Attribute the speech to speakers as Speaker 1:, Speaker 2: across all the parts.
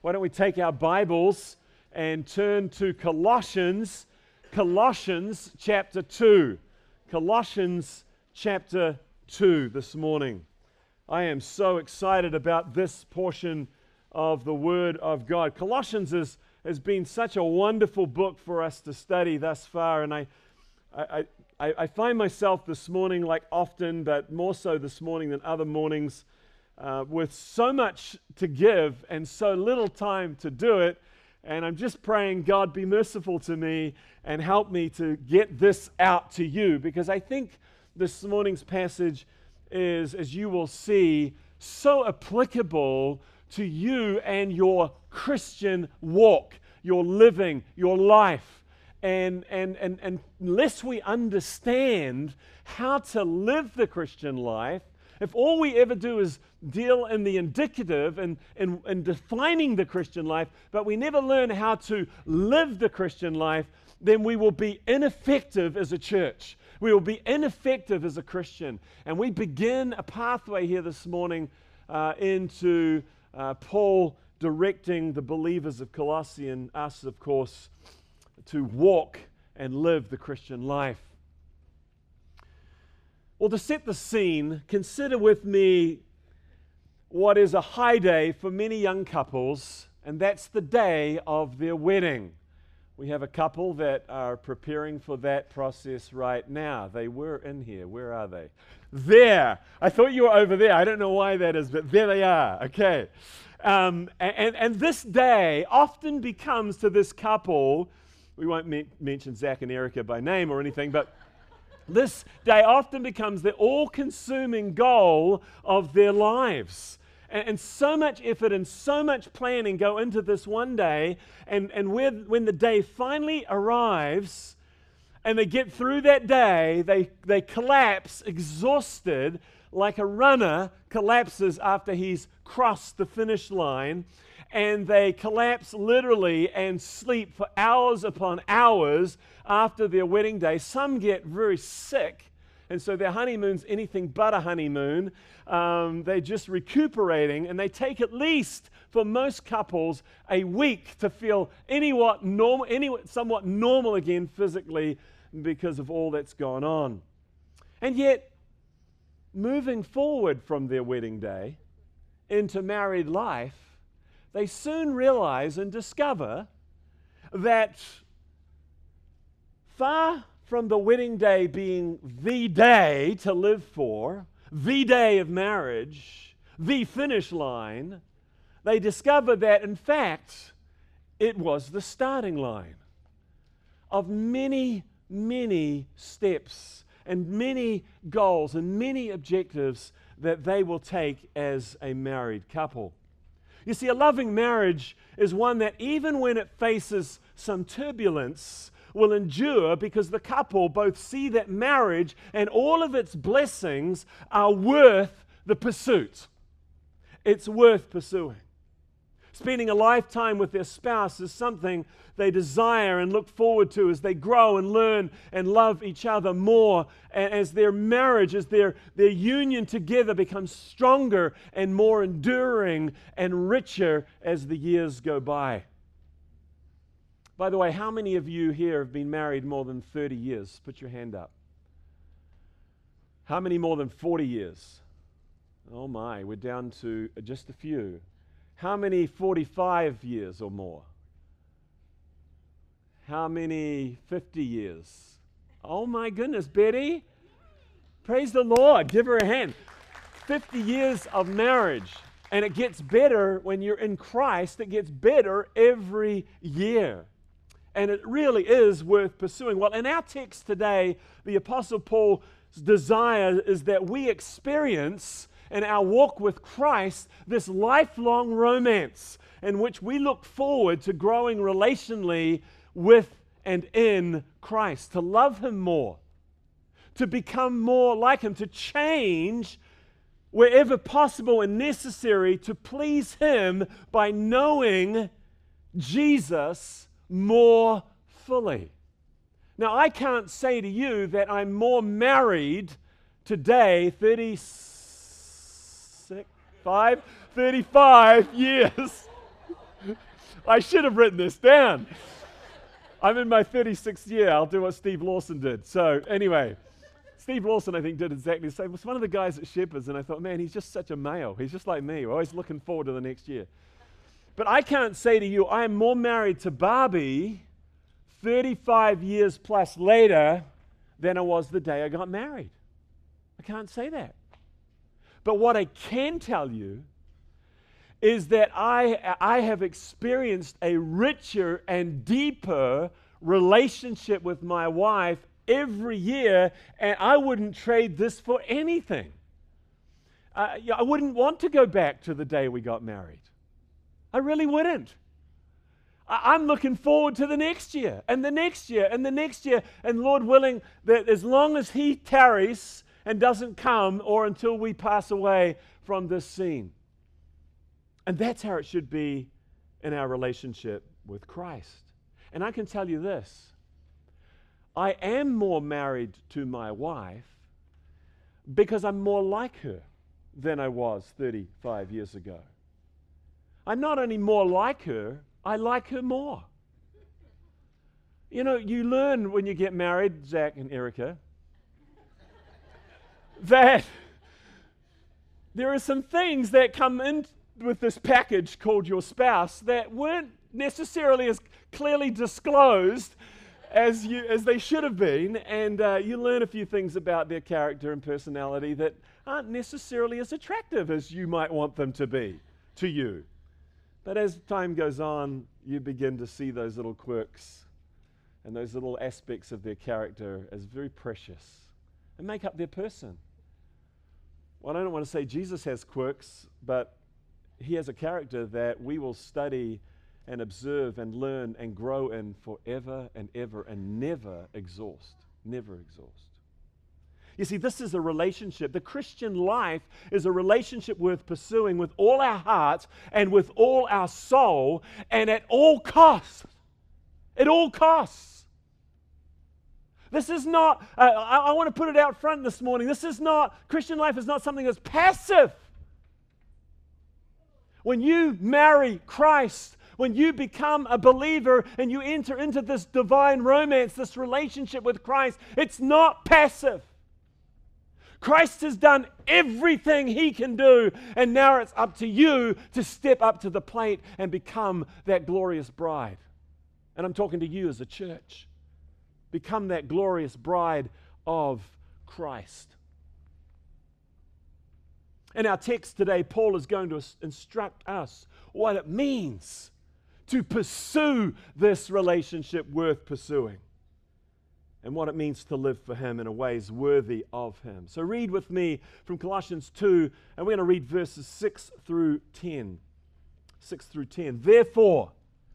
Speaker 1: Why don't we take our Bibles and turn to Colossians chapter 2. Colossians chapter 2 this morning. I am so excited about this portion of the Word of God. Colossians has been such a wonderful book for us to study thus far, and I find myself this morning, like often, but more so this morning than other mornings, with so much to give and so little time to do it. And I'm just praying, God, be merciful to me and help me to get this out to you, because I think this morning's passage is, as you will see, so applicable to you and your Christian walk, your living, your life. And unless we understand how to live the Christian life, if all we ever do is deal in the indicative and defining the Christian life, but we never learn how to live the Christian life, then we will be ineffective as a church. We will be ineffective as a Christian. And we begin a pathway here this morning into Paul directing the believers of Colossae and us, of course, to walk and live the Christian life. Well, to set the scene, consider with me what is a high day for many young couples, and that's the day of their wedding. We have a couple that are preparing for that process right now. They were in here. Where are they? There. I thought you were over there. I don't know why that is, but there they are. Okay. And this day often becomes to this couple, we won't mention Zach and Erica by name or anything, but this day often becomes the all-consuming goal of their lives. And so much effort and so much planning go into this one day, and when the day finally arrives and they get through that day, they collapse exhausted like a runner collapses after he's crossed the finish line, and they collapse literally and sleep for hours upon hours after their wedding day. Some get very sick, and so their honeymoon's anything but a honeymoon. They're just recuperating, and they take at least, for most couples, a week to feel somewhat normal again physically because of all that's gone on. And yet, moving forward from their wedding day into married life, they soon realize and discover that far from the wedding day being the day to live for, the day of marriage, the finish line, they discover that, in fact, it was the starting line of many, many steps and many goals and many objectives that they will take as a married couple. You see, a loving marriage is one that even when it faces some turbulence, will endure, because the couple both see that marriage and all of its blessings are worth the pursuit. It's worth pursuing. Spending a lifetime with their spouse is something they desire and look forward to as they grow and learn and love each other more, as their marriage, as their union together becomes stronger and more enduring and richer as the years go by. By the way, how many of you here have been married more than 30 years? Put your hand up. How many more than 40 years? Oh my, we're down to just a few. How many 45 years or more? How many 50 years? Oh my goodness, Betty. Praise the Lord. Give her a hand. 50 years of marriage. And it gets better when you're in Christ. It gets better every year. And it really is worth pursuing. Well, in our text today, the Apostle Paul's desire is that we experience in our walk with Christ this lifelong romance in which we look forward to growing relationally with and in Christ, to love Him more, to become more like Him, to change wherever possible and necessary to please Him by knowing Jesus more fully. Now, I can't say to you that I'm more married today, 35 years I should have written this down. I'm in my 36th year. I'll do what Steve Lawson did. So anyway, Steve Lawson, I think, did exactly the same. He was one of the guys at Shepherds, and I thought, man, he's just such a male. He's just like me. We're always looking forward to the next year. But I can't say to you, I am more married to Barbie 35 years plus later than I was the day I got married. I can't say that. But what I can tell you is that I have experienced a richer and deeper relationship with my wife every year, and I wouldn't trade this for anything. I wouldn't want to go back to the day we got married. I really wouldn't. I'm looking forward to the next year, and the next year, and the next year, and Lord willing, that as long as He tarries and doesn't come, or until we pass away from this scene. And that's how it should be in our relationship with Christ. And I can tell you this, I am more married to my wife because I'm more like her than I was 35 years ago. I'm not only more like her, I like her more. You know, you learn when you get married, Zach and Erica, that there are some things that come in with this package called your spouse that weren't necessarily as clearly disclosed as they should have been, and you learn a few things about their character and personality that aren't necessarily as attractive as you might want them to be to you. But as time goes on, you begin to see those little quirks and those little aspects of their character as very precious and make up their person. Well, I don't want to say Jesus has quirks, but He has a character that we will study and observe and learn and grow in forever and ever and never exhaust. Never exhaust. You see, this is a relationship. The Christian life is a relationship worth pursuing with all our hearts and with all our soul and at all costs. At all costs. This is not, I want to put it out front this morning. This is not, Christian life is not something that's passive. When you marry Christ, when you become a believer and you enter into this divine romance, this relationship with Christ, it's not passive. Christ has done everything He can do, and now it's up to you to step up to the plate and become that glorious bride. And I'm talking to you as a church. Become that glorious bride of Christ. In our text today, Paul is going to instruct us what it means to pursue this relationship worth pursuing and what it means to live for Him in a ways worthy of Him. So read with me from Colossians 2, and we're going to read verses 6 through 10. 6 through 10. Therefore,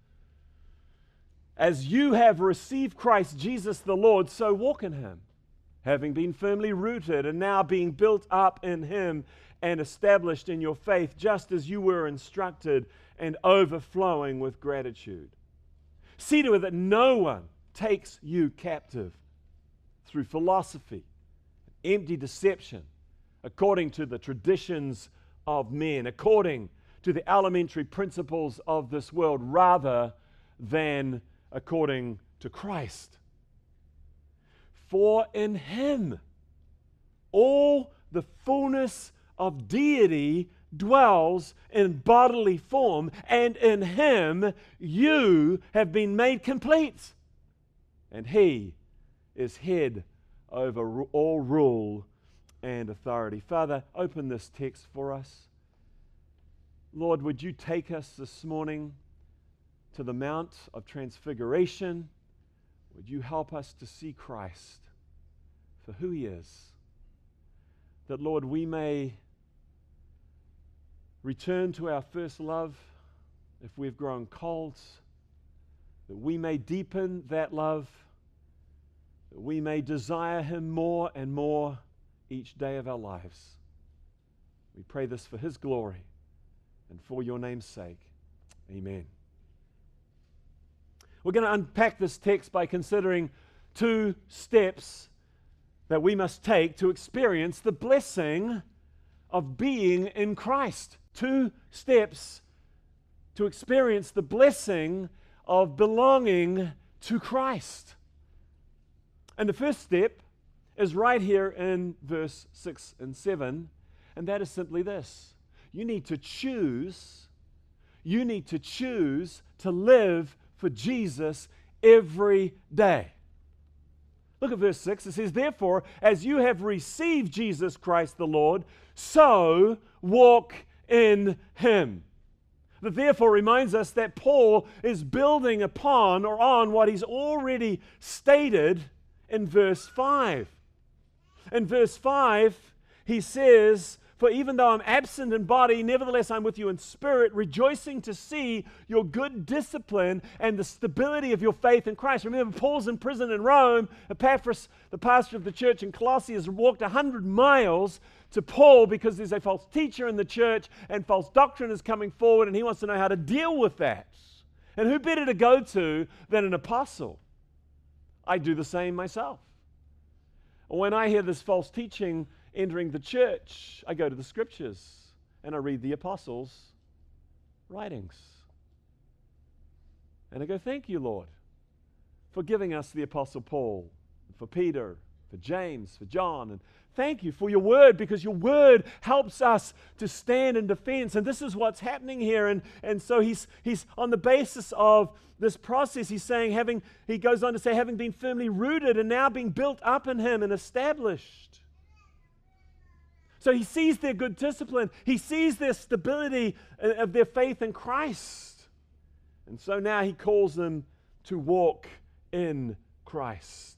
Speaker 1: as you have received Christ Jesus the Lord, so walk in Him, having been firmly rooted and now being built up in Him and established in your faith, just as you were instructed, and overflowing with gratitude. See to it that no one takes you captive through philosophy, empty deception, according to the traditions of men, according to the elementary principles of this world, rather than according to Christ. For in Him all the fullness of deity dwells in bodily form, and in Him you have been made complete. And He is head over all rule and authority. Father, open this text for us. Lord, would you take us this morning to the Mount of Transfiguration? Would you help us to see Christ for who He is? That, Lord, we may return to our first love if we've grown cold, that we may deepen that love, that we may desire Him more and more each day of our lives. We pray this for His glory and for your name's sake. Amen. We're going to unpack this text by considering 2 steps that we must take to experience the blessing of being in Christ. 2 steps to experience the blessing of belonging to Christ. And the first step is right here in verse 6 and 7, and that is simply this. You need to choose to live for Jesus every day. Look at verse 6. It says, therefore, as you have received Jesus Christ the Lord, so walk in Him. The therefore reminds us that Paul is building upon or on what he's already stated in verse 5. In verse 5, he says, for even though I'm absent in body, nevertheless I'm with you in spirit, rejoicing to see your good discipline and the stability of your faith in Christ. Remember, Paul's in prison in Rome. Epaphras, the pastor of the church in Colossae, has walked 100 miles to Paul because there's a false teacher in the church and false doctrine is coming forward, and he wants to know how to deal with that. And who better to go to than an apostle? I do the same myself. When I hear this false teaching entering the church, I go to the scriptures and I read the apostles' writings. And I go, thank you, Lord, for giving us the apostle Paul, for Peter, for James, for John, and thank you for your word, because your word helps us to stand in defense. And this is what's happening here. And so he's on the basis of this process, he's saying, he goes on to say, having been firmly rooted and now being built up in Him and established. So he sees their good discipline. He sees their stability of their faith in Christ. And so now he calls them to walk in Christ.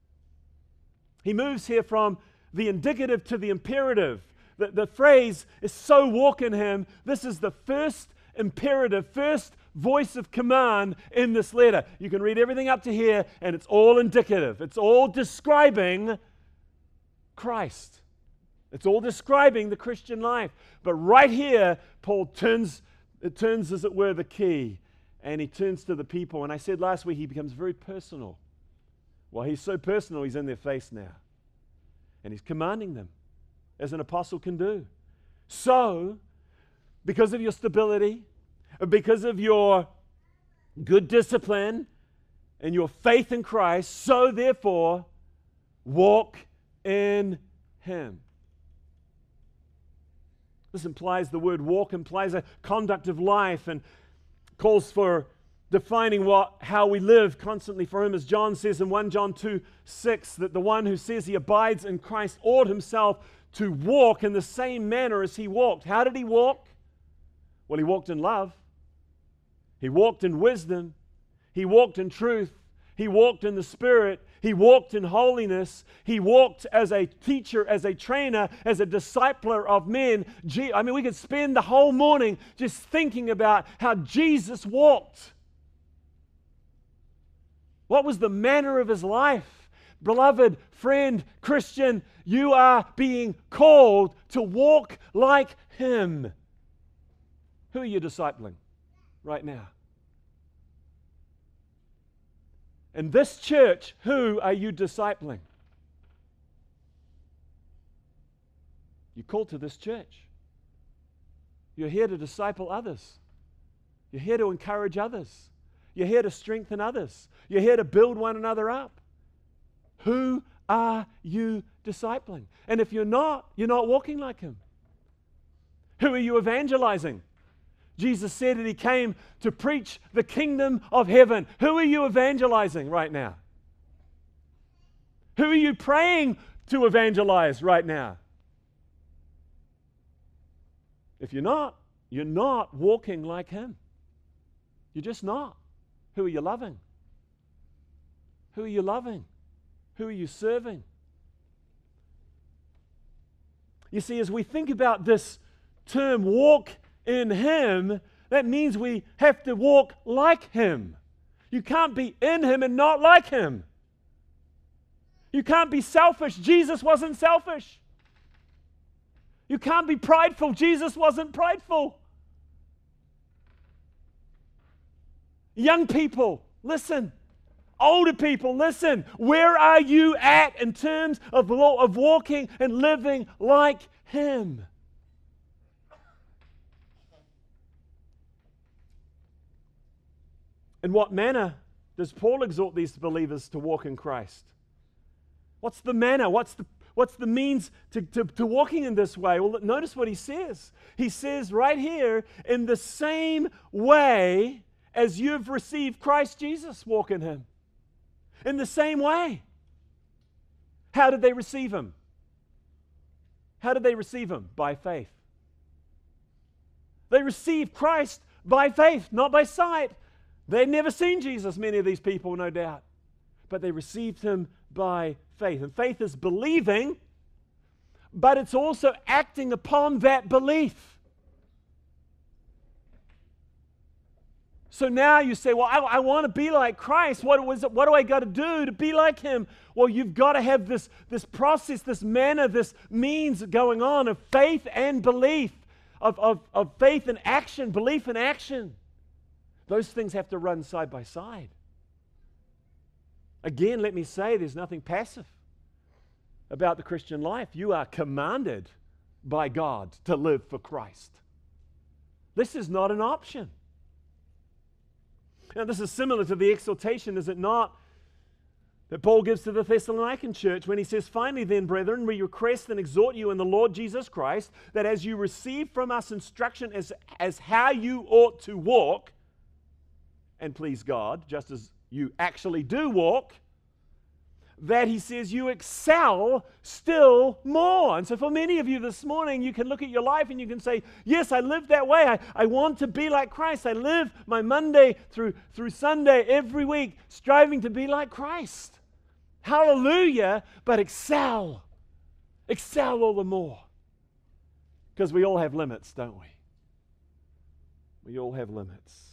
Speaker 1: He moves here from the indicative to the imperative. The phrase is so walk in Him. This is the first imperative, first voice of command in this letter. You can read everything up to here and it's all indicative. It's all describing Christ. It's all describing the Christian life. But right here, Paul turns as it were the key, and he turns to the people. And I said last week he becomes very personal. Well, he's so personal, he's in their face now. And he's commanding them, as an apostle can do. So, because of your stability, because of your good discipline and your faith in Christ, so therefore, walk in Him. This implies, the word walk implies a conduct of life and calls for defining how we live constantly for Him. As John says in 1 John 2:6, that the one who says he abides in Christ ought himself to walk in the same manner as He walked. How did He walk? Well, He walked in love. He walked in wisdom. He walked in truth. He walked in the Spirit. He walked in holiness. He walked as a teacher, as a trainer, as a discipler of men. We could spend the whole morning just thinking about how Jesus walked. What was the manner of His life? Beloved friend, Christian, you are being called to walk like Him. Who are you discipling right now? In this church, who are you discipling? You're called to this church. You're here to disciple others. You're here to encourage others. You're here to strengthen others. You're here to build one another up. Who are you discipling? And if you're not walking like Him. Who are you evangelizing? Jesus said that He came to preach the kingdom of heaven. Who are you evangelizing right now? Who are you praying to evangelize right now? If you're not walking like Him. You're just not. Who are you loving? Who are you loving? Who are you serving? You see, as we think about this term, walk in Him, that means we have to walk like Him. You can't be in Him and not like Him. You can't be selfish. Jesus wasn't selfish. You can't be prideful. Jesus wasn't prideful. Young people, listen. Older people, listen. Where are you at in terms of walking and living like Him? In what manner does Paul exhort these believers to walk in Christ? What's the manner? What's the means to walking in this way? Well, notice what he says. He says right here, in the same way as you've received Christ Jesus, walk in him. In the same way. How did they receive him? How did they receive him? By faith. They received Christ by faith, not by sight. They'd never seen Jesus, many of these people, no doubt. But they received him by faith. And faith is believing, but it's also acting upon that belief. So now you say, well, I want to be like Christ. What do I got to do to be like him? Well, you've got to have this process, this manner, this means going on of faith and belief, of faith and action, belief and action. Those things have to run side by side. Again, let me say, there's nothing passive about the Christian life. You are commanded by God to live for Christ. This is not an option. Now, this is similar to the exhortation, is it not, that Paul gives to the Thessalonican church when he says, finally then, brethren, we request and exhort you in the Lord Jesus Christ, that as you receive from us instruction as how you ought to walk and please God, just as you actually do walk, that he says you excel still more. And so for many of you this morning, you can look at your life and you can say, yes, I live that way. I want to be like Christ. I live my Monday through Sunday every week striving to be like Christ. Hallelujah, but excel. Excel all the more. Because we all have limits, don't we? We all have limits.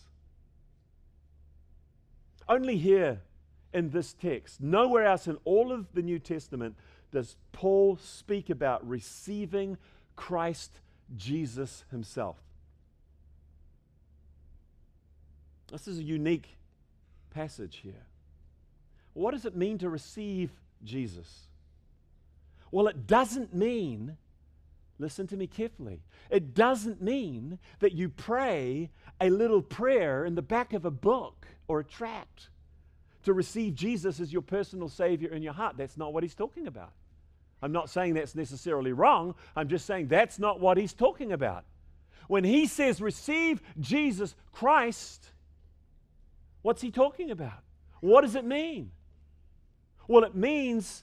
Speaker 1: Only here in this text, nowhere else in all of the New Testament does Paul speak about receiving Christ Jesus himself. This is a unique passage here. What does it mean to receive Jesus? Well, it doesn't mean, listen to me carefully, it doesn't mean that you pray a little prayer in the back of a book or a tract to receive Jesus as your personal Savior in your heart. That's not what he's talking about. I'm not saying that's necessarily wrong. I'm just saying that's not what he's talking about. When he says receive Jesus Christ, what's he talking about? What does it mean? Well, it means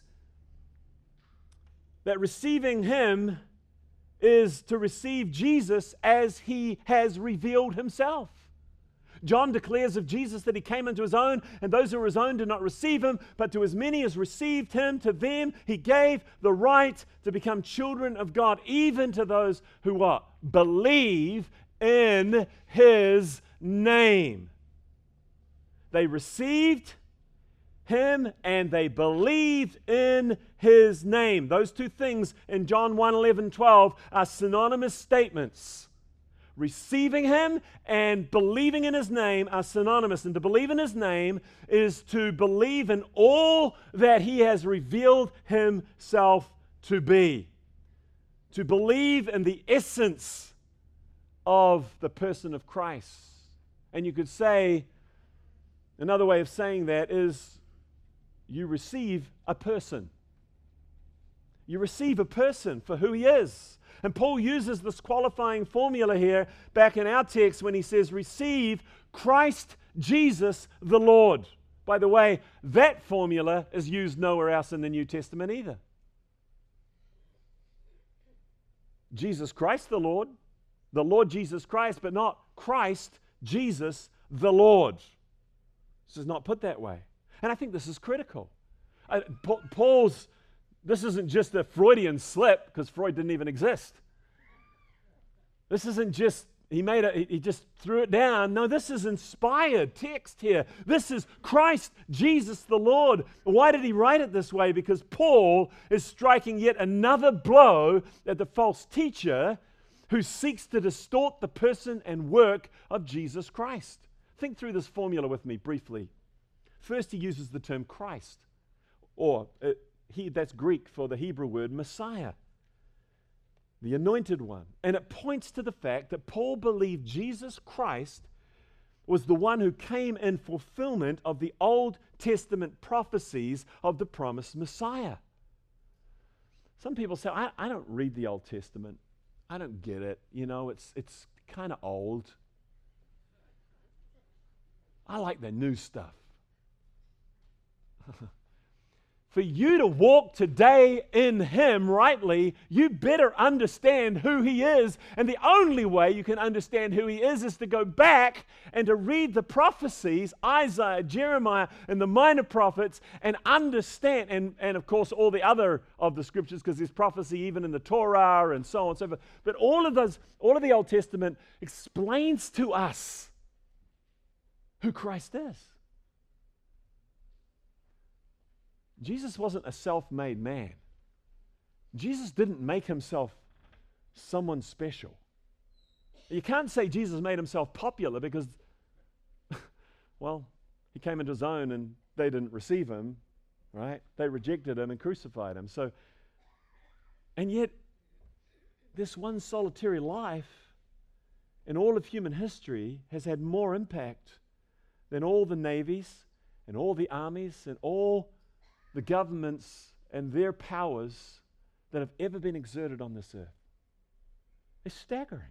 Speaker 1: that receiving him is to receive Jesus as he has revealed himself. John declares of Jesus that he came unto his own, and those who were his own did not receive him, but to as many as received him, to them he gave the right to become children of God, even to those who what? Believe in his name. They received him and they believed in his name. Those two things in John 1, 11, 12 are synonymous statements. Receiving him and believing in his name are synonymous. And to believe in his name is to believe in all that he has revealed himself to be. To believe in the essence of the person of Christ. And you could say, another way of saying that is you receive a person. You receive a person for who he is. And Paul uses this qualifying formula here back in our text when he says, receive Christ Jesus the Lord. By the way, that formula is used nowhere else in the New Testament either. Jesus Christ the Lord Jesus Christ, but not Christ Jesus the Lord. This is not put that way. And I think this is critical. This isn't just a Freudian slip, because Freud didn't even exist. This isn't just, he just threw it down. No, this is inspired text here. This is Christ Jesus the Lord. Why did he write it this way? Because Paul is striking yet another blow at the false teacher who seeks to distort the person and work of Jesus Christ. Think through this formula with me briefly. First, he uses the term Christ, or that's Greek for the Hebrew word Messiah, the anointed one. And it points to the fact that Paul believed Jesus Christ was the one who came in fulfillment of the Old Testament prophecies of the promised Messiah. Some people say, I don't read the Old Testament. I don't get it. You know, it's kind of old. I like the new stuff. For you to walk today in Him rightly, you better understand who He is. And the only way you can understand who He is to go back and to read the prophecies, Isaiah, Jeremiah, and the minor prophets, and understand, and of course all the other of the scriptures, because there's prophecy even in the Torah and so on and so forth. But all of the Old Testament explains to us who Christ is. Jesus wasn't a self-made man. Jesus didn't make Himself someone special. You can't say Jesus made Himself popular because, well, He came into His own and they didn't receive Him, right? They rejected Him and crucified Him. So, and yet, this one solitary life in all of human history has had more impact than all the navies and all the armies and all the governments and their powers that have ever been exerted on this earth. It's staggering.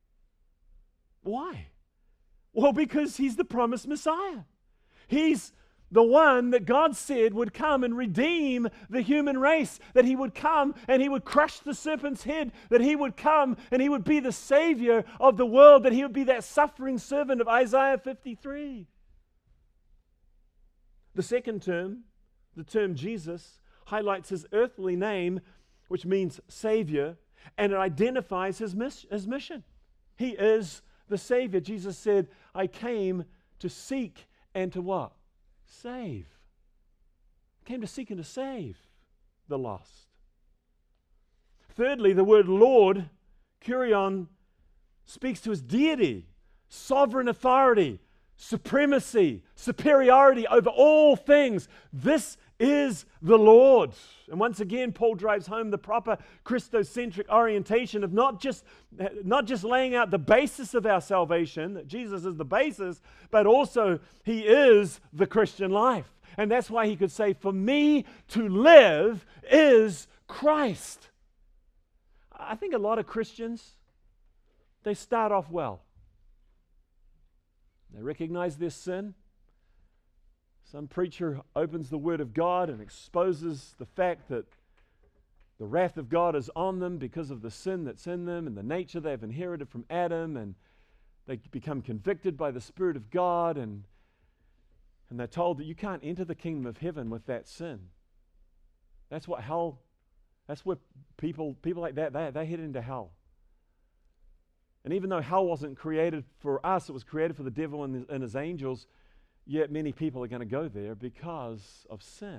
Speaker 1: Why? Well, because He's the promised Messiah. He's the one that God said would come and redeem the human race, that He would come and He would crush the serpent's head, that He would come and He would be the Savior of the world, that He would be that suffering servant of Isaiah 53. The second term, the term Jesus, highlights His earthly name, which means Savior, and it identifies His mission. He is the Savior. Jesus said, I came to seek and to what? Save. I came to seek and to save the lost. Thirdly, the word Lord, Kyrion, speaks to His deity, sovereign authority, supremacy, superiority over all things. This is the Lord. And once again, Paul drives home the proper Christocentric orientation of not just laying out the basis of our salvation, that Jesus is the basis, but also He is the Christian life. And that's why he could say, for me to live is Christ. I think a lot of Christians, they start off well. They recognize their sin. Some preacher opens the Word of God and exposes the fact that the wrath of God is on them because of the sin that's in them and the nature they've inherited from Adam, and they become convicted by the Spirit of God, and they're told that you can't enter the kingdom of heaven with that sin. That's what hell, that's where people like that, they head into hell. And even though hell wasn't created for us, it was created for the devil and his angels, yet many people are going to go there because of sin.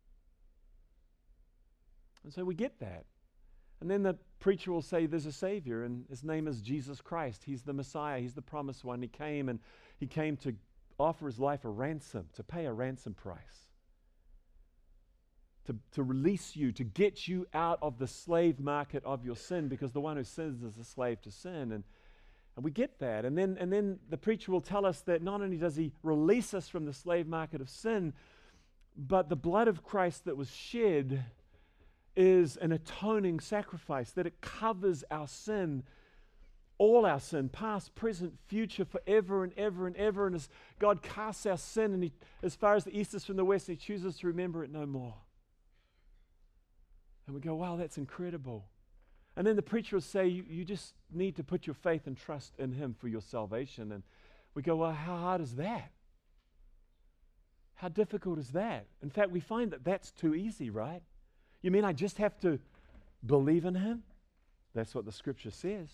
Speaker 1: And so we get that. And then the preacher will say there's a Savior, and His name is Jesus Christ. He's the Messiah. He's the promised one. He came to offer His life a ransom, to pay a ransom price, to release you, to get you out of the slave market of your sin, because the one who sins is a slave to sin. And we get that. And then the preacher will tell us that not only does He release us from the slave market of sin, but the blood of Christ that was shed is an atoning sacrifice, that it covers our sin, all our sin, past, present, future, forever and ever and ever. And as God casts our sin, and as far as the east is from the west, He chooses to remember it no more. And we go, wow, that's incredible. And then the preacher will say, you just need to put your faith and trust in Him for your salvation. And we go, well, how hard is that? How difficult is that? In fact, we find that that's too easy, right? You mean I just have to believe in Him? That's what the Scripture says.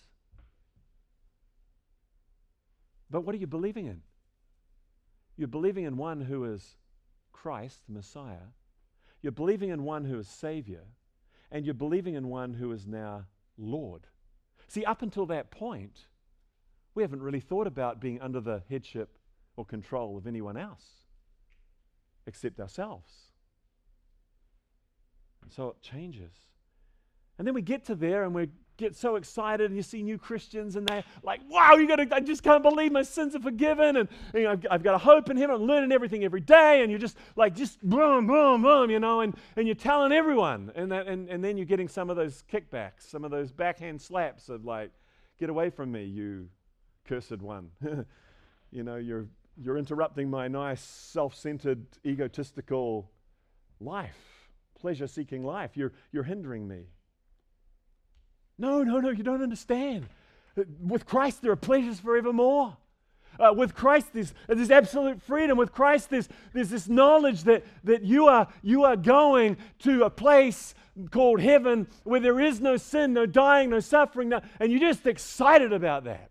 Speaker 1: But what are you believing in? You're believing in one who is Christ, the Messiah. You're believing in one who is Savior. And you're believing in one who is now Lord. See, up until that point, we haven't really thought about being under the headship or control of anyone else except ourselves. And so it changes. And then we get to there and we're get so excited and you see new Christians and they're like, wow, I just can't believe my sins are forgiven, and I've got a hope in Him, I'm learning everything every day, and you're just boom, boom, boom, and you're telling everyone, and then you're getting some of those kickbacks, some of those backhand slaps of like, get away from me, you cursed one. You're interrupting my nice, self-centered, egotistical life, pleasure-seeking life. You're hindering me. No, you don't understand. With Christ, there are pleasures forevermore. With Christ, there's absolute freedom. With Christ, there's this knowledge that you are going to a place called heaven where there is no sin, no dying, no suffering, and you're just excited about that.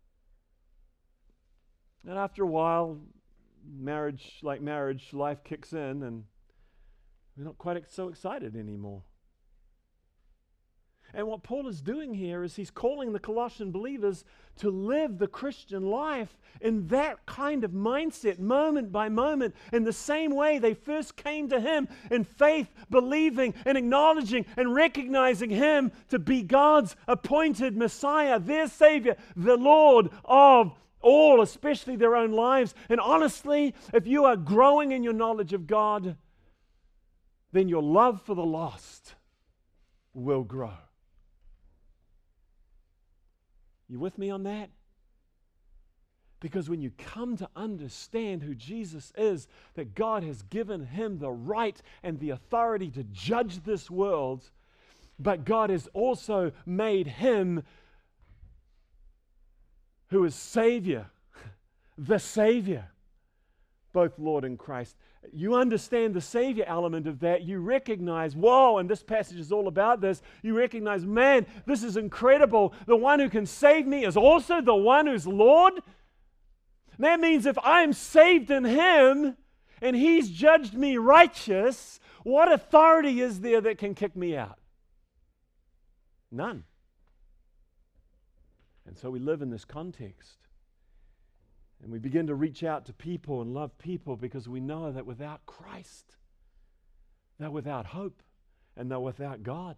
Speaker 1: And after a while, marriage, life kicks in, and we're not quite so excited anymore. And what Paul is doing here is he's calling the Colossian believers to live the Christian life in that kind of mindset, moment by moment, in the same way they first came to Him in faith, believing and acknowledging and recognizing Him to be God's appointed Messiah, their Savior, the Lord of all, especially their own lives. And honestly, if you are growing in your knowledge of God, then your love for the lost will grow. You with me on that? Because when you come to understand who Jesus is, that God has given Him the right and the authority to judge this world, but God has also made Him who is Savior, the Savior, both Lord and Christ. You understand the Savior element of that. You recognize, whoa, and this passage is all about this. You recognize, man, this is incredible. The one who can save me is also the one who's Lord. That means if I'm saved in Him and He's judged me righteous, what authority is there that can kick me out? None. And so we live in this context. And we begin to reach out to people and love people because we know that without Christ, they're without hope and they're without God.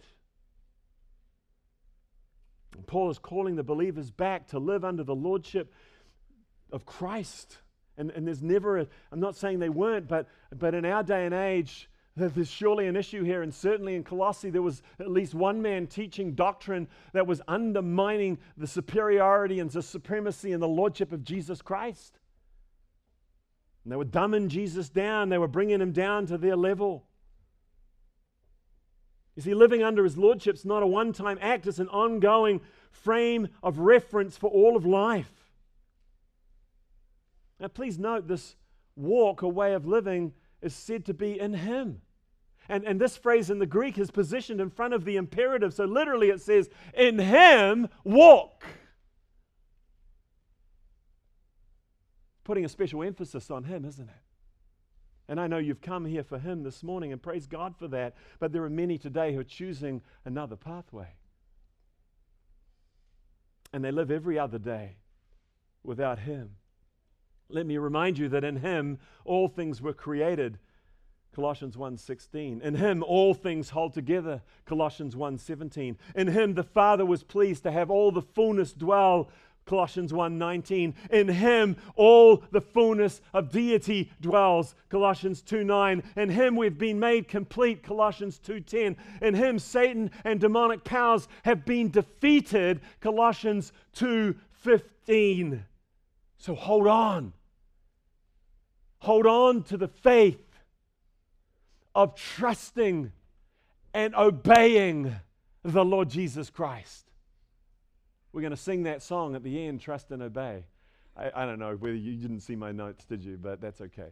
Speaker 1: And Paul is calling the believers back to live under the lordship of Christ. And there's never, I'm not saying they weren't, but in our day and age, there's surely an issue here, and certainly in Colossae there was at least one man teaching doctrine that was undermining the superiority and the supremacy and the lordship of Jesus Christ. And they were dumbing Jesus down. They were bringing Him down to their level. You see, living under His lordship is not a one-time act. It's an ongoing frame of reference for all of life. Now please note, this walk or way of living is said to be in Him. And this phrase in the Greek is positioned in front of the imperative. So literally it says, in Him walk. Putting a special emphasis on Him, isn't it? And I know you've come here for Him this morning, and praise God for that. But there are many today who are choosing another pathway. And they live every other day without Him. Let me remind you that in Him all things were created, Colossians 1:16. In Him all things hold together, Colossians 1:17. In Him the Father was pleased to have all the fullness dwell, Colossians 1:19. In Him all the fullness of deity dwells, Colossians 2:9. In Him we've been made complete, Colossians 2:10. In Him Satan and demonic powers have been defeated, Colossians 2:15. So hold on. Hold on to the faith of trusting and obeying the Lord Jesus Christ. We're going to sing that song at the end, Trust and Obey. I don't know whether you didn't see my notes, did you? But that's okay.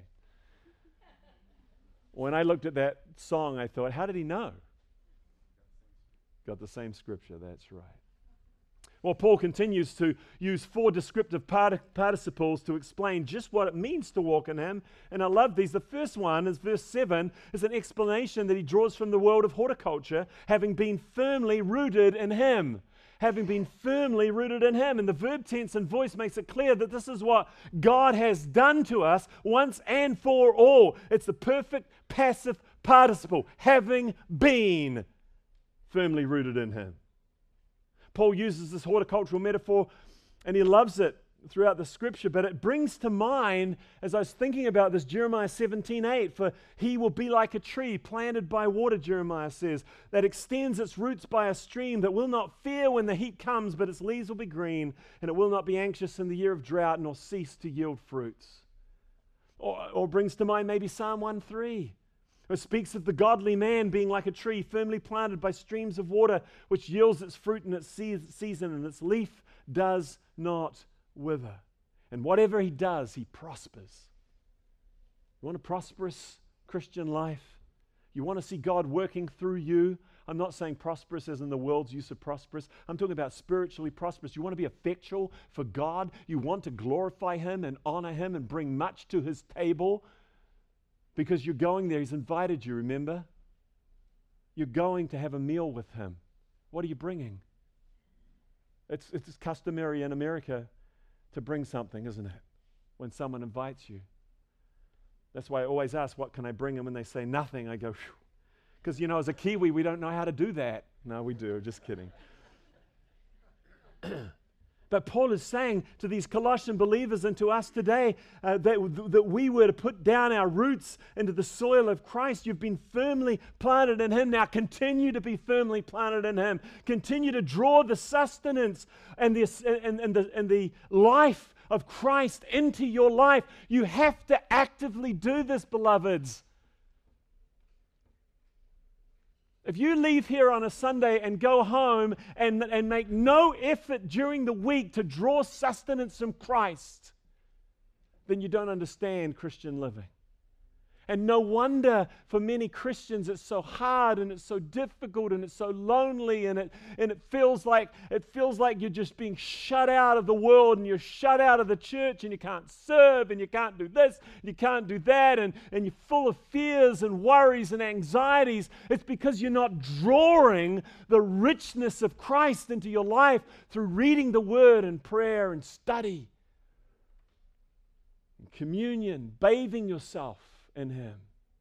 Speaker 1: When I looked at that song, I thought, how did he know? Got the same scripture, that's right. Well, Paul continues to use 4 descriptive participles to explain just what it means to walk in Him. And I love these. The first one is verse 7, is an explanation that he draws from the world of horticulture, having been firmly rooted in Him. Having been firmly rooted in Him. And the verb tense and voice makes it clear that this is what God has done to us once and for all. It's the perfect passive participle, having been firmly rooted in Him. Paul uses this horticultural metaphor, and he loves it throughout the scripture, but it brings to mind, as I was thinking about this, Jeremiah 17:8, for he will be like a tree planted by water, Jeremiah says, that extends its roots by a stream, that will not fear when the heat comes, but its leaves will be green, and it will not be anxious in the year of drought, nor cease to yield fruits. Or brings to mind maybe Psalm 1:3. It speaks of the godly man being like a tree firmly planted by streams of water, which yields its fruit in its season, and its leaf does not wither. And whatever he does, he prospers. You want a prosperous Christian life? You want to see God working through you? I'm not saying prosperous as in the world's use of prosperous. I'm talking about spiritually prosperous. You want to be effectual for God? You want to glorify Him and honor Him and bring much to His table? Because you're going there. He's invited you, remember? You're going to have a meal with Him. What are you bringing? It's customary in America to bring something, isn't it? When someone invites you. That's why I always ask, what can I bring? And when they say nothing, I go, phew. Because, as a Kiwi, we don't know how to do that. No, we do. Just kidding. But Paul is saying to these Colossian believers and to us today that we were to put down our roots into the soil of Christ. You've been firmly planted in Him. Now continue to be firmly planted in Him. Continue to draw the sustenance and the life of Christ into your life. You have to actively do this, beloveds. If you leave here on a Sunday and go home and make no effort during the week to draw sustenance from Christ, then you don't understand Christian living. And no wonder for many Christians it's so hard and it's so difficult and it's so lonely and it feels like you're just being shut out of the world and you're shut out of the church and you can't serve and you can't do this, you can't do that, and you're full of fears and worries and anxieties. It's because you're not drawing the richness of Christ into your life through reading the Word and prayer and study and communion, bathing yourself in Him.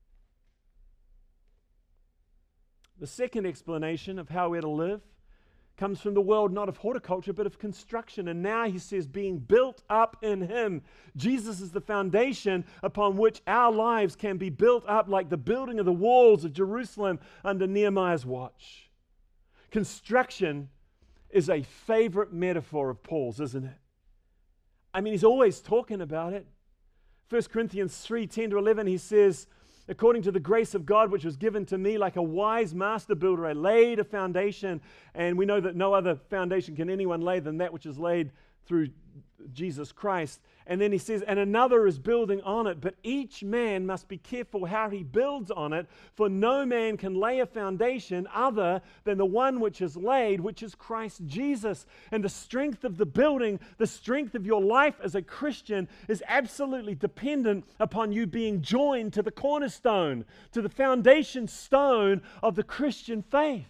Speaker 1: The second explanation of how we're to live comes from the world not of horticulture but of construction. And now he says being built up in Him. Jesus is the foundation upon which our lives can be built up like the building of the walls of Jerusalem under Nehemiah's watch. Construction is a favorite metaphor of Paul's, isn't it? I mean, he's always talking about it. 1 Corinthians 3:10-11, he says, according to the grace of God which was given to me, like a wise master builder, I laid a foundation, and we know that no other foundation can anyone lay than that which is laid through Jesus Christ. And then he says, and another is building on it, but each man must be careful how he builds on it, for no man can lay a foundation other than the one which is laid, which is Christ Jesus. And the strength of the building, the strength of your life as a Christian is absolutely dependent upon you being joined to the cornerstone, to the foundation stone of the Christian faith.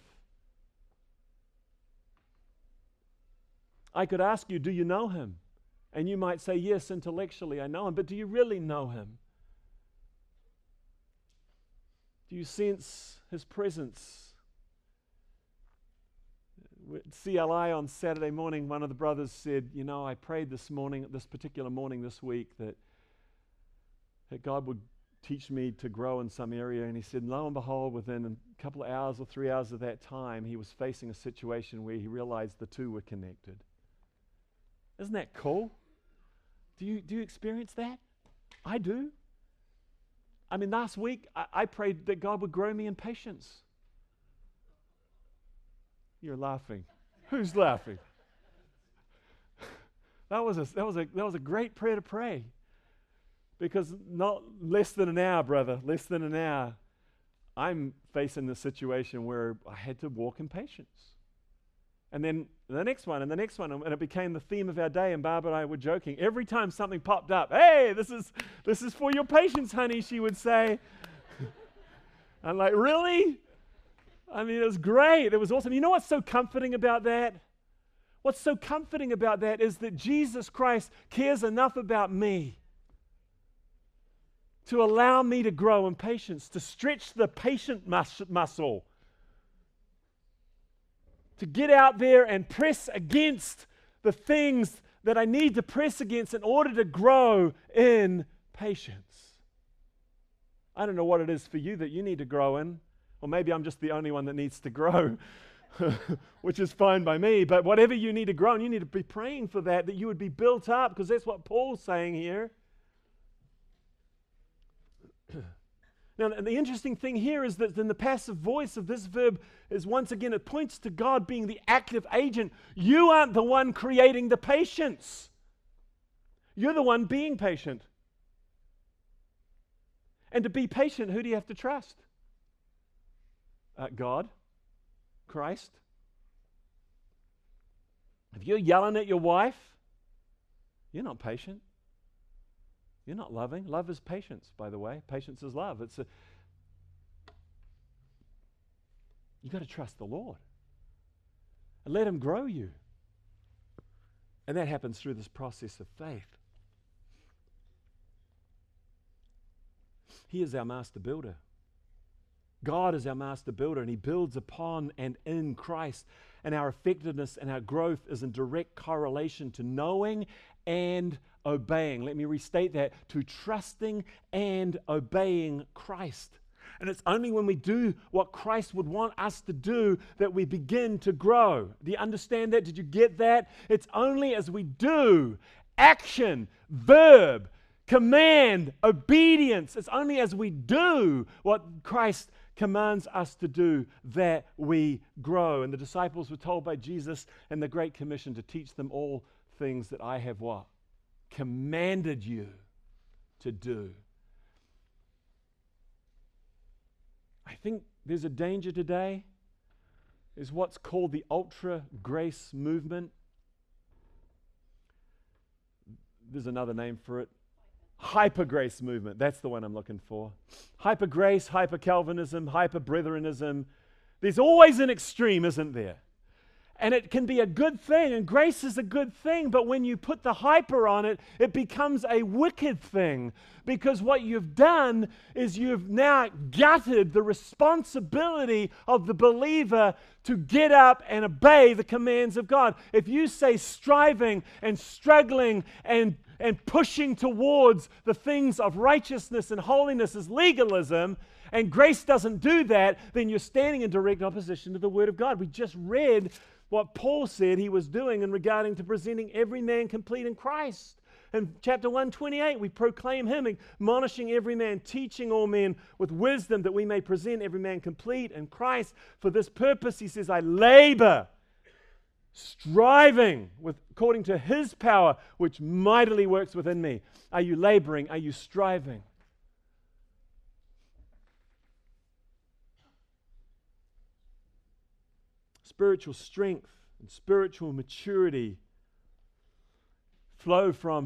Speaker 1: I could ask you, do you know Him? And you might say, yes, intellectually I know Him, but do you really know Him? Do you sense His presence? At CLI on Saturday morning, one of the brothers said, I prayed this particular morning this week, that God would teach me to grow in some area. And he said, lo and behold, within a couple of hours or 3 hours of that time, he was facing a situation where he realized the two were connected. Isn't that cool? Do you experience that? I do. I mean, last week I prayed that God would grow me in patience. You're laughing. Who's laughing? That was a great prayer to pray, because not less than an hour, brother, less than an hour, I'm facing the situation where I had to walk in patience. And then the next one, and it became the theme of our day, and Barbara and I were joking. Every time something popped up, hey, this is for your patience, honey, she would say. I'm like, really? I mean, it was great. It was awesome. You know what's so comforting about that? What's so comforting about that is that Jesus Christ cares enough about me to allow me to grow in patience, to stretch the patient muscle, to get out there and press against the things that I need to press against in order to grow in patience. I don't know what it is for you that you need to grow in, or maybe I'm just the only one that needs to grow, which is fine by me, but whatever you need to grow, and you need to be praying for that you would be built up, because that's what Paul's saying here. Now, the interesting thing here is that in the passive voice of this verb is, once again, it points to God being the active agent. You aren't the one creating the patience. You're the one being patient. And to be patient, who do you have to trust? God, Christ. If you're yelling at your wife, you're not patient. You're not loving. Love is patience, by the way. Patience is love. You got to trust the Lord and let Him grow you. And that happens through this process of faith. He is our master builder. God is our master builder, and He builds upon and in Christ. And our effectiveness and our growth is in direct correlation to knowing and obeying. Let me restate that. To trusting and obeying Christ. And it's only when we do what Christ would want us to do that we begin to grow. Do you understand that? Did you get that? It's only as we do action, verb, command, obedience. It's only as we do what Christ commands us to do that we grow. And the disciples were told by Jesus in the Great Commission to teach them all things that I have what? Commanded you to do. I think there's a danger today, is what's called the ultra grace movement. There's another name for it. Hyper grace movement. That's the one I'm looking for. Hyper grace, hyper Calvinism, hyper Brethrenism. There's always an extreme, isn't there? And it can be a good thing, and grace is a good thing, but when you put the hyper on it, it becomes a wicked thing, because what you've done is you've now gutted the responsibility of the believer to get up and obey the commands of God. If you say striving and struggling and pushing towards the things of righteousness and holiness is legalism, and grace doesn't do that, then you're standing in direct opposition to the Word of God. We just read what Paul said he was doing in regarding to presenting every man complete in Christ. In chapter 128, we proclaim Him, admonishing every man, teaching all men with wisdom, that we may present every man complete in Christ. For this purpose, he says, I labor, striving according to His power, which mightily works within me. Are you laboring? Are you striving? Spiritual strength and spiritual maturity flow from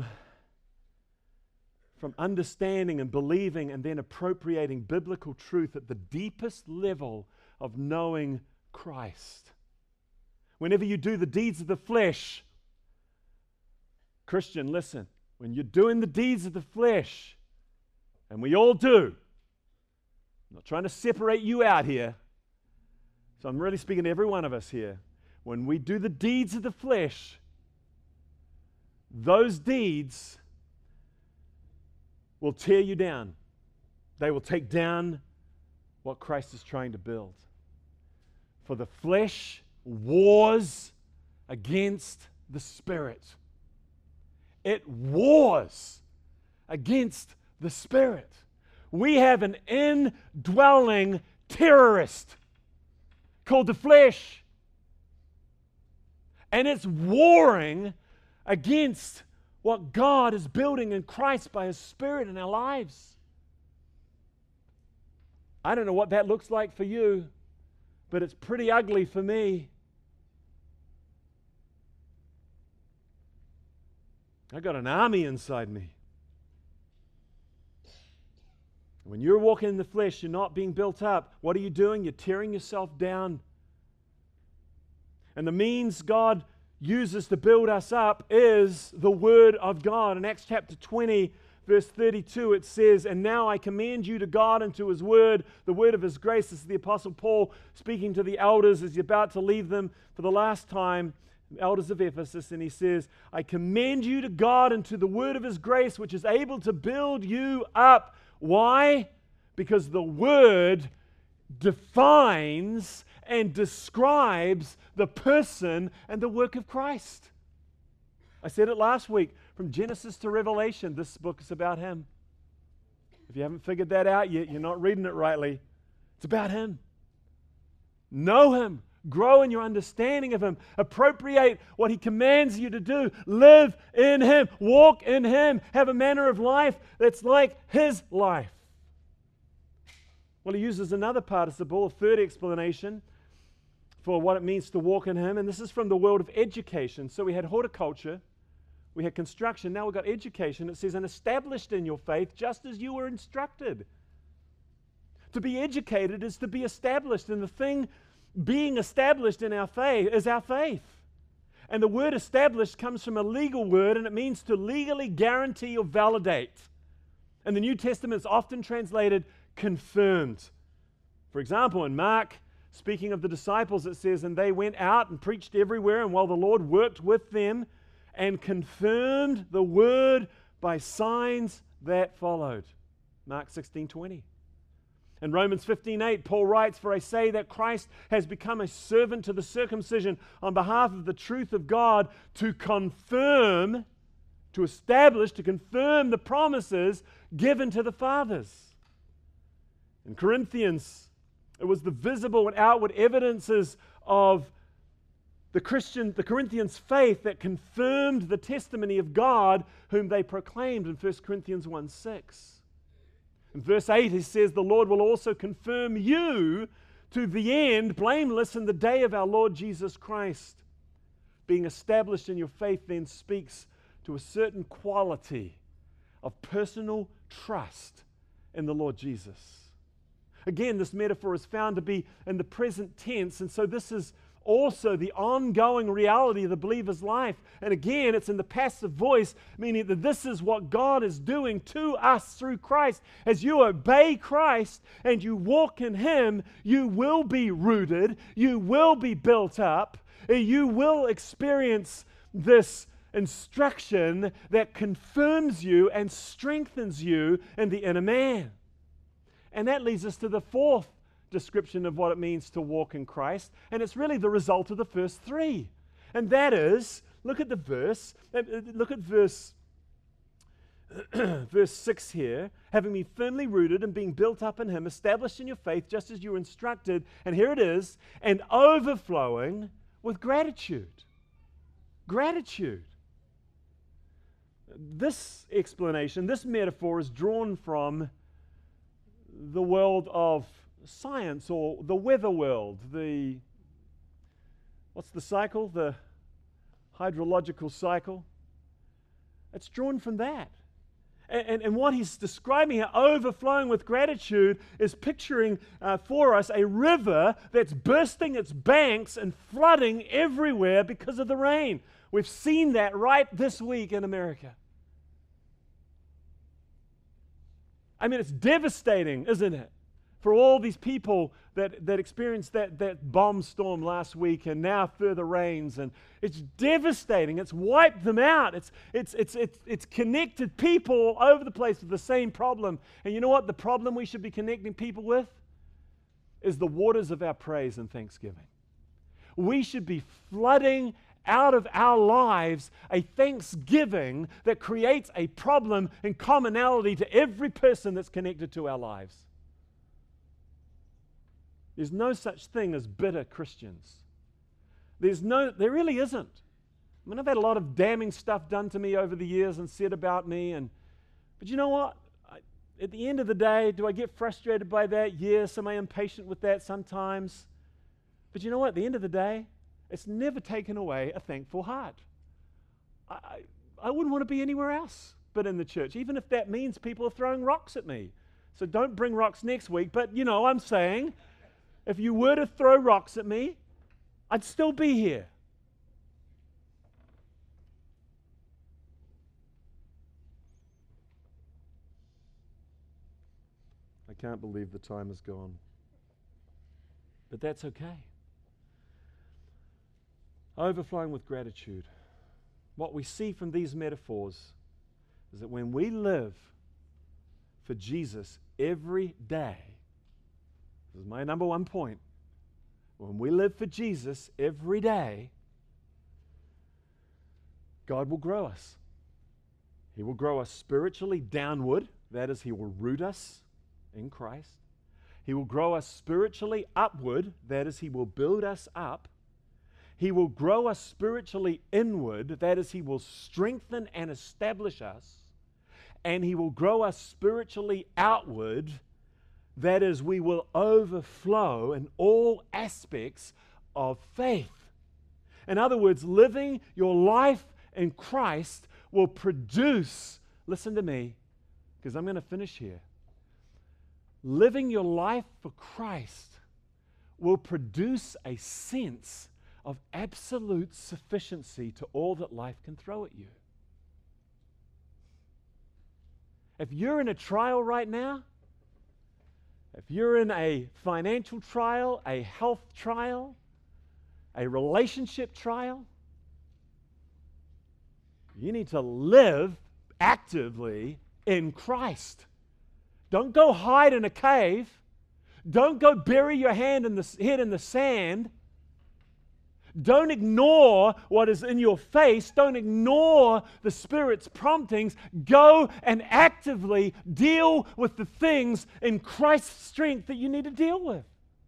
Speaker 1: understanding and believing and then appropriating biblical truth at the deepest level of knowing Christ. Whenever you do the deeds of the flesh, Christian, listen, when you're doing the deeds of the flesh, and we all do, I'm not trying to separate you out here, so I'm really speaking to every one of us here. When we do the deeds of the flesh, those deeds will tear you down. They will take down what Christ is trying to build. For the flesh wars against the Spirit. It wars against the Spirit. We have an indwelling terrorist called the flesh. And it's warring against what God is building in Christ by His Spirit in our lives. I don't know what that looks like for you, but it's pretty ugly for me. I got an army inside me. When you're walking in the flesh, you're not being built up. What are you doing? You're tearing yourself down. And the means God uses to build us up is the Word of God. In Acts chapter 20, Verse 32, it says, "And now I commend you to God and to His word, the word of His grace." This is the Apostle Paul speaking to the elders as he's about to leave them for the last time, the elders of Ephesus, and he says, "I commend you to God and to the word of His grace, which is able to build you up." Why? Because the word defines and describes the person and the work of Christ. I said it last week. From Genesis to Revelation, this book is about Him. If you haven't figured that out yet, you're not reading it rightly. It's about Him. Know Him. Grow in your understanding of Him. Appropriate what He commands you to do. Live in Him. Walk in Him. Have a manner of life that's like His life. Well, he uses another participle, a third explanation for what it means to walk in Him, and this is from the world of education. So we had horticulture. We had construction, now we've got education. It says, "And established in your faith, just as you were instructed." To be educated is to be established, and the thing being established in our faith is our faith. And the word established comes from a legal word, and it means to legally guarantee or validate. And the New Testament is often translated confirmed. For example, in Mark, speaking of the disciples, it says, "And they went out and preached everywhere, and while the Lord worked with them, and confirmed the word by signs that followed." Mark 16:20. In Romans 15:8, Paul writes, "For I say that Christ has become a servant to the circumcision on behalf of the truth of God to confirm," to establish, to confirm the promises given to the fathers. In Corinthians, it was the visible and outward evidences of the Corinthians' faith that confirmed the testimony of God whom they proclaimed in 1 Corinthians 1:6. In verse 8 he says, "The Lord will also confirm you to the end, blameless in the day of our Lord Jesus Christ." Being established in your faith then speaks to a certain quality of personal trust in the Lord Jesus. Again, this metaphor is found to be in the present tense, and so this is also the ongoing reality of the believer's life. And again, it's in the passive voice, meaning that this is what God is doing to us through Christ. As you obey Christ and you walk in Him, you will be rooted, you will be built up, you will experience this instruction that confirms you and strengthens you in the inner man. And that leads us to the fourth description of what it means to walk in Christ, and it's really the result of the first three. And that is, look at the verse, look at verse 6 here, "Having been firmly rooted and being built up in Him, established in your faith just as you were instructed," and here it is, "and overflowing with gratitude." Gratitude. This explanation, this metaphor is drawn from the world of science, or the weather world, what's the cycle? The hydrological cycle. It's drawn from that. And what he's describing here, overflowing with gratitude, is picturing for us a river that's bursting its banks and flooding everywhere because of the rain. We've seen that right this week in America. I mean, it's devastating, isn't it? For all these people that experienced that bomb storm last week, and now further rains, and it's devastating. It's wiped them out. It's connected people all over the place with the same problem. And you know what the problem we should be connecting people with is the waters of our praise and thanksgiving. We should be flooding out of our lives a thanksgiving that creates a problem and commonality to every person that's connected to our lives. There's no such thing as bitter Christians. There really isn't. I mean, I've had a lot of damning stuff done to me over the years and said about me, but you know what? At the end of the day, do I get frustrated by that? Yes. Am I impatient with that sometimes? But you know what? At the end of the day, it's never taken away a thankful heart. I wouldn't want to be anywhere else but in the church, even if that means people are throwing rocks at me. So don't bring rocks next week, but I'm saying, if you were to throw rocks at me, I'd still be here. I can't believe the time is gone. But that's okay. Overflowing with gratitude. What we see from these metaphors is that when we live for Jesus every day, this is my number one point, when we live for Jesus every day, God will grow us. He will grow us spiritually downward, that is, He will root us in Christ. He will grow us spiritually upward, that is, He will build us up. He will grow us spiritually inward, that is, He will strengthen and establish us. And He will grow us spiritually outward, that is, we will overflow in all aspects of faith. In other words, living your life in Christ will produce, listen to me, because I'm going to finish here. Living your life for Christ will produce a sense of absolute sufficiency to all that life can throw at you. If you're in a trial right now, if you're in a financial trial, a health trial, a relationship trial, you need to live actively in Christ. Don't go hide in a cave. Don't go bury your head in the sand. Don't ignore what is in your face. Don't ignore the Spirit's promptings. Go and actively deal with the things in Christ's strength that you need to deal with.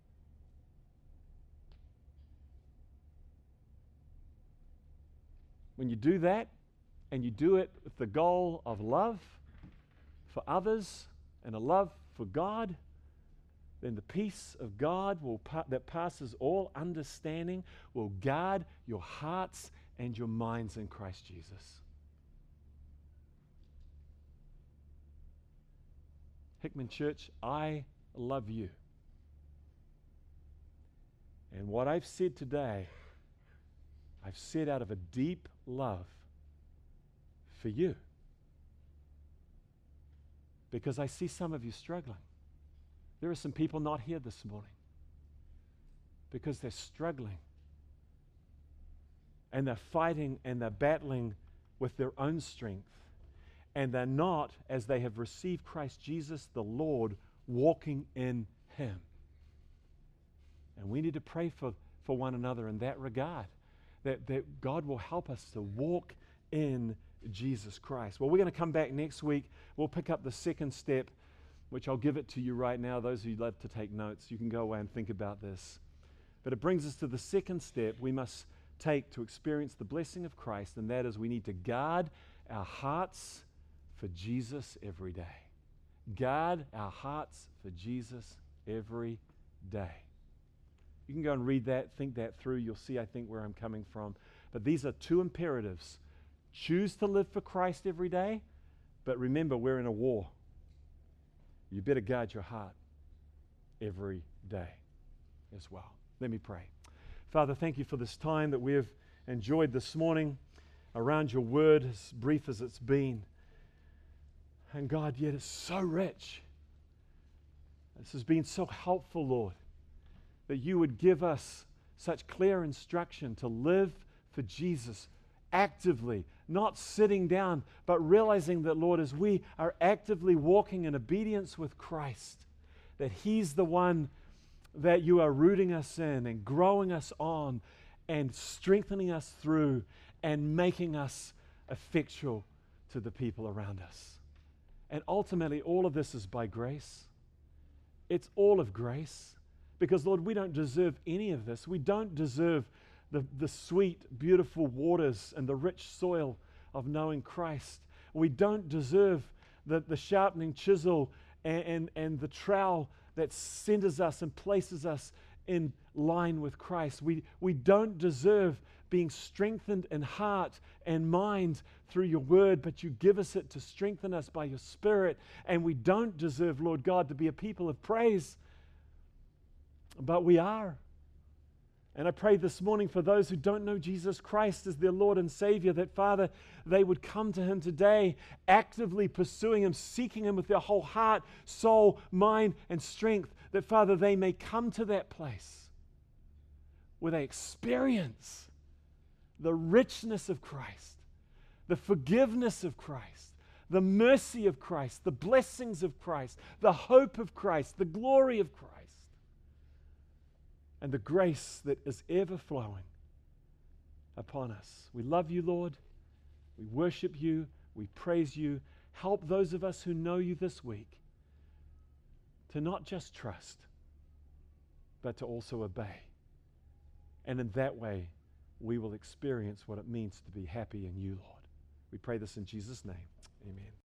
Speaker 1: When you do that, and you do it with the goal of love for others and a love for God, then the peace of God that passes all understanding will guard your hearts and your minds in Christ Jesus. Hickman Church, I love you. And what I've said today, I've said out of a deep love for you. Because I see some of you struggling. There are some people not here this morning because they're struggling and they're fighting and they're battling with their own strength, and they're not, as they have received Christ Jesus the Lord, walking in Him. And we need to pray for one another in that regard, that God will help us to walk in Jesus Christ. Well, we're going to come back next week. We'll pick up the second step, which I'll give it to you right now. Those of you who love to take notes, you can go away and think about this. But it brings us to the second step we must take to experience the blessing of Christ, and that is we need to guard our hearts for Jesus every day. Guard our hearts for Jesus every day. You can go and read that, think that through. You'll see, I think, where I'm coming from. But these are two imperatives. Choose to live for Christ every day, but remember, we're in a war. You better guard your heart every day as well. Let me pray. Father, thank you for this time that we have enjoyed this morning around your word, as brief as it's been. And God, yet it's so rich. This has been so helpful, Lord, that you would give us such clear instruction to live for Jesus actively, not sitting down, but realizing that, Lord, as we are actively walking in obedience with Christ, that He's the one that you are rooting us in and growing us on and strengthening us through and making us effectual to the people around us. And ultimately, all of this is by grace. It's all of grace. Because, Lord, we don't deserve any of this. We don't deserve the sweet, beautiful waters and the rich soil of knowing Christ. We don't deserve the sharpening chisel and the trowel that centers us and places us in line with Christ. We don't deserve being strengthened in heart and mind through your word, but you give us it to strengthen us by your Spirit. And we don't deserve, Lord God, to be a people of praise, but we are. And I pray this morning for those who don't know Jesus Christ as their Lord and Savior, that, Father, they would come to Him today, actively pursuing Him, seeking Him with their whole heart, soul, mind, and strength, that, Father, they may come to that place where they experience the richness of Christ, the forgiveness of Christ, the mercy of Christ, the blessings of Christ, the hope of Christ, the glory of Christ, and the grace that is ever flowing upon us. We love you, Lord. We worship you. We praise you. Help those of us who know you this week to not just trust, but to also obey. And in that way, we will experience what it means to be happy in you, Lord. We pray this in Jesus' name. Amen.